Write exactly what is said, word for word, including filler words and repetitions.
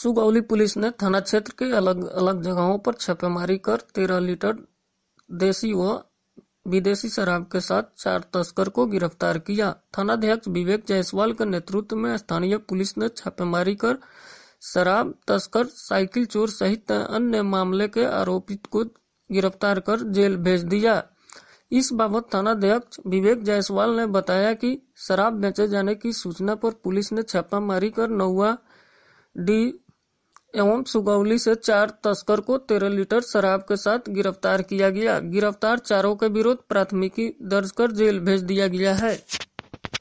Sugauli police ने थाना क्षेत्र के अलग अलग जगहों पर छापेमारी कर तेरह लीटर देसी व विदेशी शराब के साथ चार तस्कर को गिरफ्तार किया। थानाध्यक्ष विवेक जायसवाल के नेतृत्व में स्थानीय पुलिस ने छापेमारी कर शराब तस्कर, साइकिल चोर सहित अन्य मामले के आरोपित को गिरफ्तार कर जेल भेज दिया। इस बाबत थानाध्यक्ष विवेक जायसवाल ने बताया कि शराब बेचे जाने की सूचना पर पुलिस ने छापामारी कर नौवा डी एवं सुगौली से चार तस्कर को तेरह लीटर शराब के साथ गिरफ्तार किया गया। गिरफ्तार चारों के विरुद्ध प्राथमिकी दर्ज कर जेल भेज दिया गया है।